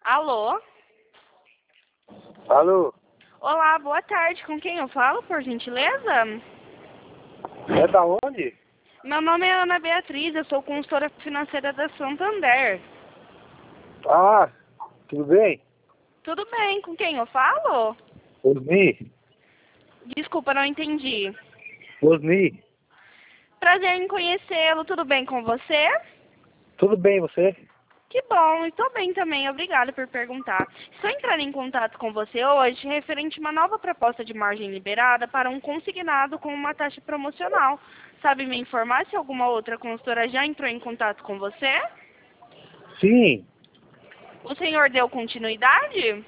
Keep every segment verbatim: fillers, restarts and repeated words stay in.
Alô? Alô? Olá, boa tarde. Com quem eu falo, por gentileza? É da onde? Meu nome é Ana Beatriz, eu sou consultora financeira da Santander. Ah, tudo bem? Tudo bem, com quem eu falo? Osni? Desculpa, não entendi. Osni? Prazer em conhecê-lo, tudo bem com você? Tudo bem, você? Que bom, estou bem também, obrigada por perguntar. Estou entrando em contato com você hoje referente a uma nova proposta de margem liberada para um consignado com uma taxa promocional. Sabe me informar se alguma outra consultora já entrou em contato com você? Sim. O senhor deu continuidade?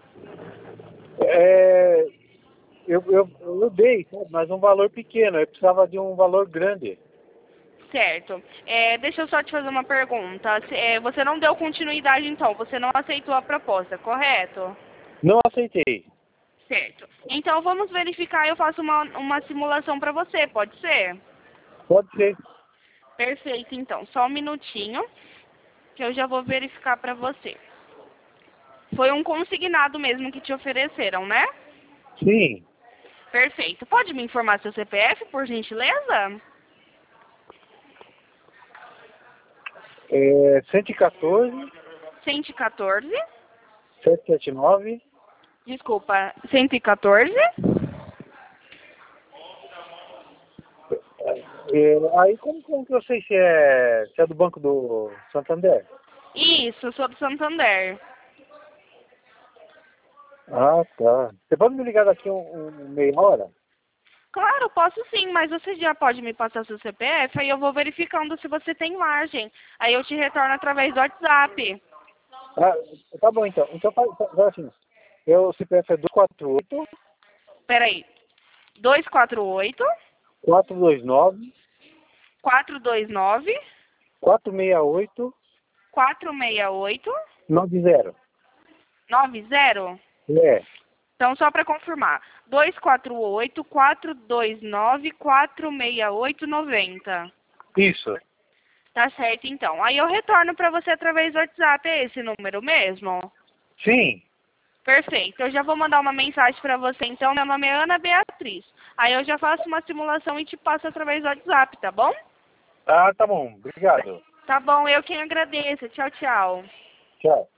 É, eu, eu, eu dei, sabe, mas um valor pequeno. Eu precisava de um valor grande. Certo. É, deixa eu só te fazer uma pergunta. Se- é, você não deu continuidade então, você não aceitou a proposta, correto? Não aceitei. Certo. Então vamos verificar, eu faço uma, uma simulação para você, pode ser? Pode ser. Perfeito, então. Só um minutinho, que eu já vou verificar para você. Foi um consignado mesmo que te ofereceram, né? Sim. Perfeito. Pode me informar seu C P F, por gentileza? É cento e quatorze, cento e quatorze. setecentos e setenta e nove. Desculpa, cento e quatorze. É, aí, como, como que eu sei se é, se é do Banco do Santander? Isso, sou do Santander. Ah, tá. Você pode me ligar daqui um, um meia hora? Claro, posso sim, mas você já pode me passar seu C P F, aí eu vou verificando se você tem margem. Aí eu te retorno através do WhatsApp. Ah, tá bom, então. Então, faz, faz assim. Eu, o C P F é dois quatro oito, Peraí. dois quatro oito, quatro dois nove, quatro dois nove, quatro seis oito, quatro seis oito, nove zero. nove zero. É, Então, só para confirmar. dois quatro oito, quatro dois nove, quatro seis oito, nove zero. isso. Tá certo, então. Aí eu retorno para você através do WhatsApp. É esse número mesmo? Sim. Perfeito. Eu já vou mandar uma mensagem para você, então. Meu nome é Ana Beatriz. Aí eu já faço uma simulação e te passo através do WhatsApp, tá bom? Ah, tá bom. Obrigado. Tá bom, eu quem agradeço. Tchau, tchau. Tchau.